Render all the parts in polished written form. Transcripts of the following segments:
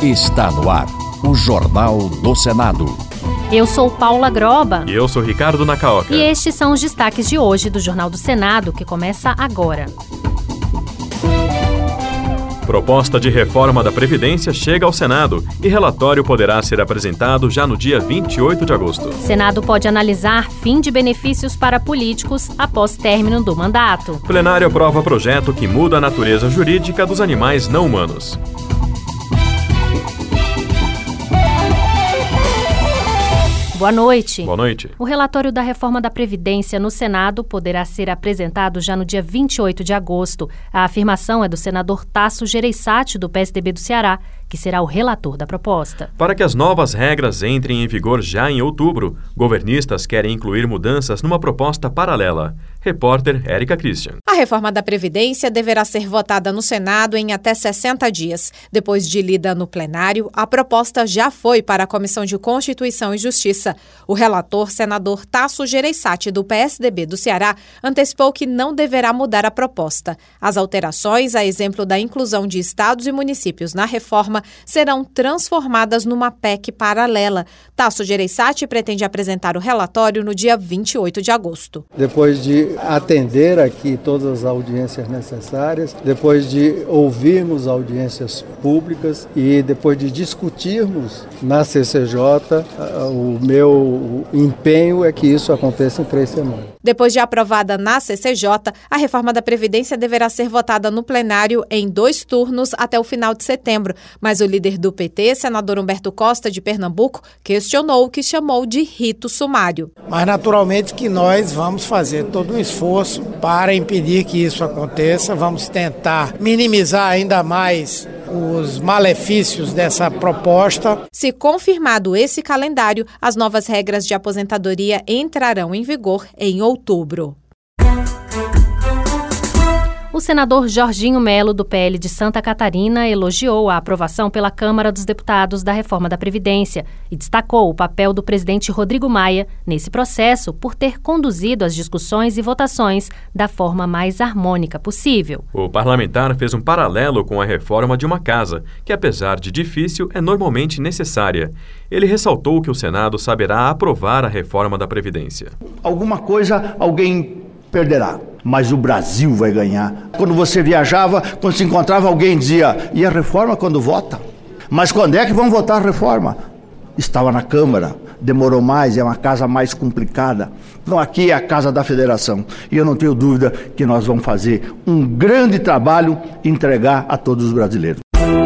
Está no ar, o Jornal do Senado. Eu sou Paula Groba. E eu sou Ricardo Nacaoca. E estes são os destaques de hoje do Jornal do Senado, que começa agora. Proposta de reforma da Previdência chega ao Senado e relatório poderá ser apresentado já no dia 28 de agosto. Senado pode analisar fim de benefícios para políticos após término do mandato. Plenário aprova projeto que muda a natureza jurídica dos animais não humanos. Boa noite. Boa noite. O relatório da reforma da Previdência no Senado poderá ser apresentado já no dia 28 de agosto. A afirmação é do senador Tasso Gereissati, do PSDB do Ceará, que será o relator da proposta. Para que as novas regras entrem em vigor já em outubro, governistas querem incluir mudanças numa proposta paralela. Repórter Érica Christian. A reforma da Previdência deverá ser votada no Senado em até 60 dias. Depois de lida no plenário, a proposta já foi para a Comissão de Constituição e Justiça. O relator, senador Tasso Gereissati, do PSDB do Ceará, antecipou que não deverá mudar a proposta. As alterações, a exemplo da inclusão de estados e municípios na reforma, serão transformadas numa PEC paralela. Tasso Gereissati pretende apresentar o relatório no dia 28 de agosto. Depois de atender aqui todas as audiências necessárias, depois de ouvirmos audiências públicas e depois de discutirmos na CCJ, o meu empenho é que isso aconteça em 3 semanas. Depois de aprovada na CCJ, a reforma da Previdência deverá ser votada no plenário em 2 turnos até o final de setembro. Mas o líder do PT, senador Humberto Costa, de Pernambuco, questionou o que chamou de rito sumário. Mas naturalmente que nós vamos fazer todo um esforço para impedir que isso aconteça. Vamos tentar minimizar ainda mais os malefícios dessa proposta. Se confirmado esse calendário, as novas regras de aposentadoria entrarão em vigor em outubro. O senador Jorginho Melo, do PL de Santa Catarina, elogiou a aprovação pela Câmara dos Deputados da reforma da Previdência e destacou o papel do presidente Rodrigo Maia nesse processo por ter conduzido as discussões e votações da forma mais harmônica possível. O parlamentar fez um paralelo com a reforma de uma casa, que apesar de difícil, é normalmente necessária. Ele ressaltou que o Senado saberá aprovar a reforma da Previdência. Alguma coisa alguém perderá, mas o Brasil vai ganhar. Quando você viajava, quando se encontrava, alguém dizia: e a reforma quando vota? Mas quando é que vão votar a reforma? Estava na Câmara, demorou mais, é uma casa mais complicada. Então aqui é a Casa da Federação e eu não tenho dúvida que nós vamos fazer um grande trabalho e entregar a todos os brasileiros.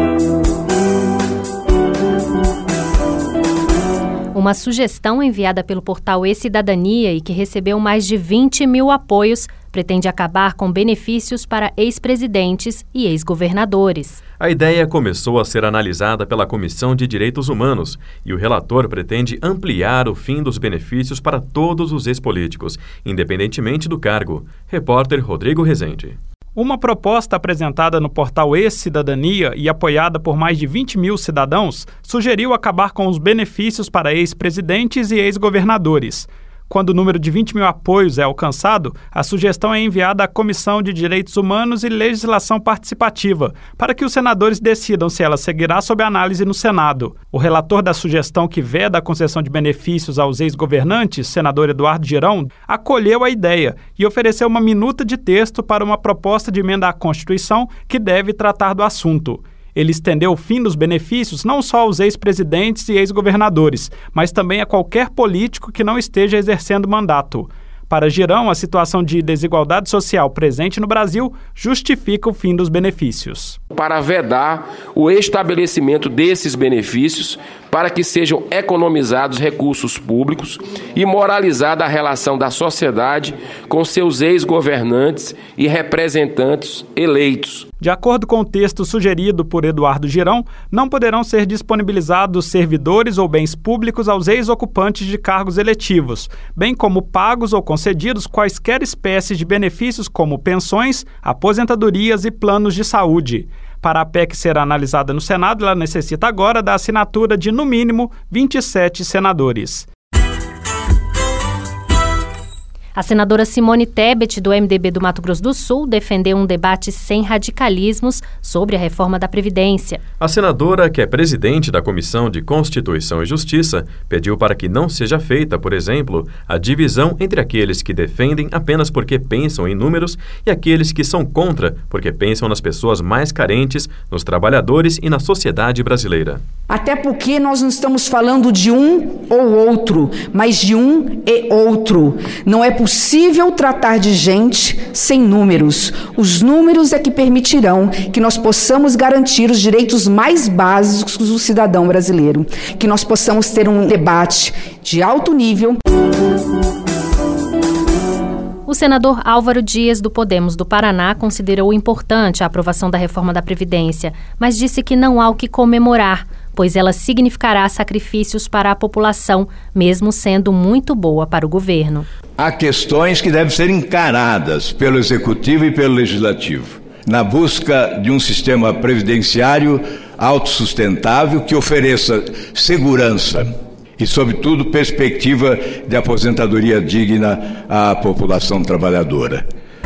Uma sugestão enviada pelo portal E-Cidadania e que recebeu mais de 20 mil apoios pretende acabar com benefícios para ex-presidentes e ex-governadores. A ideia começou a ser analisada pela Comissão de Direitos Humanos e o relator pretende ampliar o fim dos benefícios para todos os ex-políticos, independentemente do cargo. Repórter Rodrigo Rezende. Uma proposta apresentada no portal E-Cidadania e apoiada por mais de 20 mil cidadãos sugeriu acabar com os benefícios para ex-presidentes e ex-governadores. Quando o número de 20 mil apoios é alcançado, a sugestão é enviada à Comissão de Direitos Humanos e Legislação Participativa, para que os senadores decidam se ela seguirá sob análise no Senado. O relator da sugestão que veda a concessão de benefícios aos ex-governantes, senador Eduardo Girão, acolheu a ideia e ofereceu uma minuta de texto para uma proposta de emenda à Constituição que deve tratar do assunto. Ele estendeu o fim dos benefícios não só aos ex-presidentes e ex-governadores, mas também a qualquer político que não esteja exercendo mandato. Para Girão, a situação de desigualdade social presente no Brasil justifica o fim dos benefícios. Para vedar o estabelecimento desses benefícios, para que sejam economizados recursos públicos e moralizada a relação da sociedade com seus ex-governantes e representantes eleitos. De acordo com o texto sugerido por Eduardo Girão, não poderão ser disponibilizados servidores ou bens públicos aos ex-ocupantes de cargos eletivos, bem como pagos ou concedidos quaisquer espécies de benefícios como pensões, aposentadorias e planos de saúde. Para a PEC ser analisada no Senado, ela necessita agora da assinatura de, no mínimo, 27 senadores. A senadora Simone Tebet, do MDB do Mato Grosso do Sul, defendeu um debate sem radicalismos sobre a reforma da Previdência. A senadora, que é presidente da Comissão de Constituição e Justiça, pediu para que não seja feita, por exemplo, a divisão entre aqueles que defendem apenas porque pensam em números e aqueles que são contra porque pensam nas pessoas mais carentes, nos trabalhadores e na sociedade brasileira. Até porque nós não estamos falando de um ou outro, mas de um e outro. Não é possível tratar de gente sem números. Os números é que permitirão que nós possamos garantir os direitos mais básicos do cidadão brasileiro. Que nós possamos ter um debate de alto nível. O senador Álvaro Dias, do Podemos do Paraná, considerou importante a aprovação da reforma da Previdência, mas disse que não há o que comemorar, pois ela significará sacrifícios para a população, mesmo sendo muito boa para o governo. Há questões que devem ser encaradas pelo Executivo e pelo Legislativo, na busca de um sistema previdenciário autossustentável que ofereça segurança e, sobretudo, perspectiva de aposentadoria digna à população trabalhadora.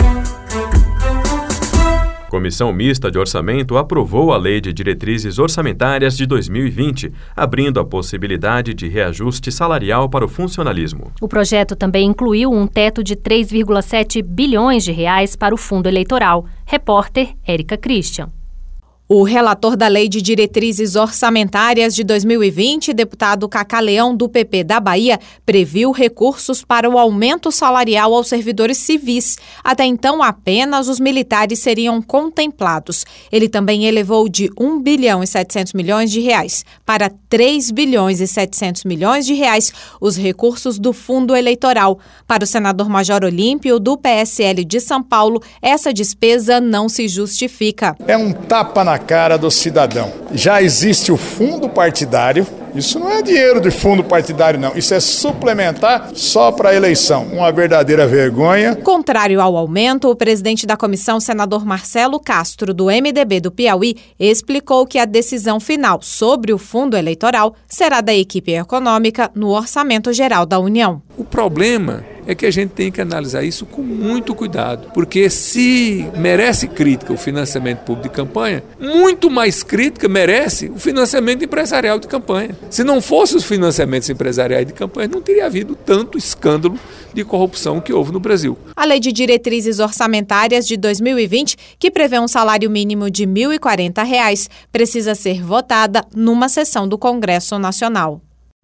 Comissão Mista de Orçamento aprovou a Lei de Diretrizes Orçamentárias de 2020, abrindo a possibilidade de reajuste salarial para o funcionalismo. O projeto também incluiu um teto de 3,7 bilhões de reais para o fundo eleitoral. Repórter Érica Christian. O relator da Lei de Diretrizes Orçamentárias de 2020, deputado Cacá Leão, do PP da Bahia, previu recursos para o aumento salarial aos servidores civis. Até então, apenas os militares seriam contemplados. Ele também elevou de 1 bilhão e 700 milhões de reais para 3 bilhões e 700 milhões de reais os recursos do fundo eleitoral. Para o senador Major Olímpio, do PSL de São Paulo, essa despesa não se justifica. É um tapa na cara do cidadão. Já existe o fundo partidário, isso não é dinheiro de fundo partidário não, isso é suplementar só para a eleição, uma verdadeira vergonha. Contrário ao aumento, o presidente da comissão, senador Marcelo Castro, do MDB do Piauí, explicou que a decisão final sobre o fundo eleitoral será da equipe econômica no Orçamento Geral da União. O problema é que a gente tem que analisar isso com muito cuidado, porque se merece crítica o financiamento público de campanha, muito mais crítica merece o financiamento empresarial de campanha. Se não fosse os financiamentos empresariais de campanha, não teria havido tanto escândalo de corrupção que houve no Brasil. A Lei de Diretrizes Orçamentárias de 2020, que prevê um salário mínimo de R$ 1.040, precisa ser votada numa sessão do Congresso Nacional.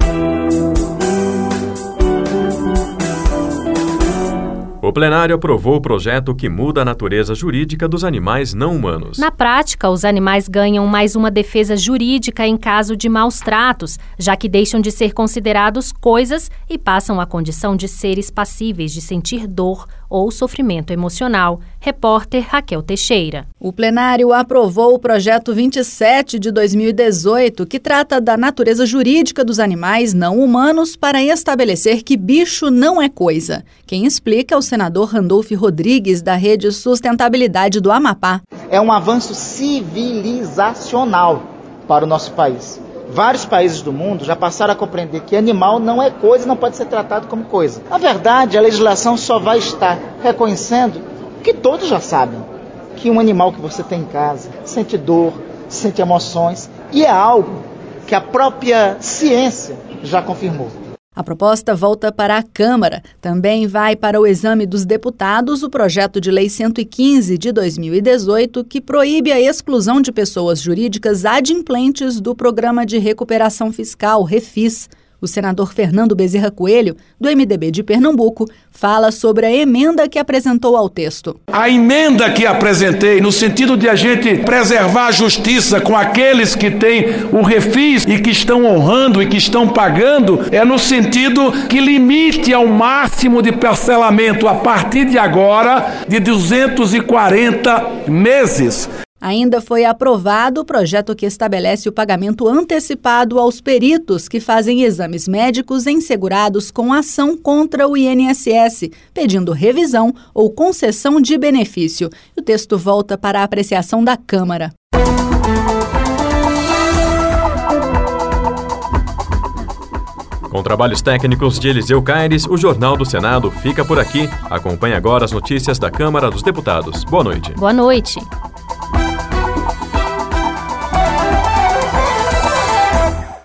O plenário aprovou o projeto que muda a natureza jurídica dos animais não humanos. Na prática, os animais ganham mais uma defesa jurídica em caso de maus tratos, já que deixam de ser considerados coisas e passam à condição de seres passíveis de sentir dor ou sofrimento emocional. Repórter Raquel Teixeira. O plenário aprovou o projeto 27 de 2018, que trata da natureza jurídica dos animais não humanos para estabelecer que bicho não é coisa. Quem explica é o senador Randolfo Rodrigues, da Rede Sustentabilidade do Amapá. É um avanço civilizacional para o nosso país. Vários países do mundo já passaram a compreender que animal não é coisa, não pode ser tratado como coisa. Na verdade, a legislação só vai estar reconhecendo o que todos já sabem, que um animal que você tem em casa sente dor, sente emoções, e é algo que a própria ciência já confirmou. A proposta volta para a Câmara. Também vai para o exame dos deputados o projeto de Lei 115 de 2018, que proíbe a exclusão de pessoas jurídicas adimplentes do Programa de Recuperação Fiscal, Refis. O senador Fernando Bezerra Coelho, do MDB de Pernambuco, fala sobre a emenda que apresentou ao texto. A emenda que apresentei, no sentido de a gente preservar a justiça com aqueles que têm o refis e que estão honrando e que estão pagando, é no sentido que limite ao máximo de parcelamento a partir de agora de 240 meses. Ainda foi aprovado o projeto que estabelece o pagamento antecipado aos peritos que fazem exames médicos em segurados com ação contra o INSS, pedindo revisão ou concessão de benefício. O texto volta para a apreciação da Câmara. Com trabalhos técnicos de Eliseu Caires, o Jornal do Senado fica por aqui. Acompanhe agora as notícias da Câmara dos Deputados. Boa noite. Boa noite.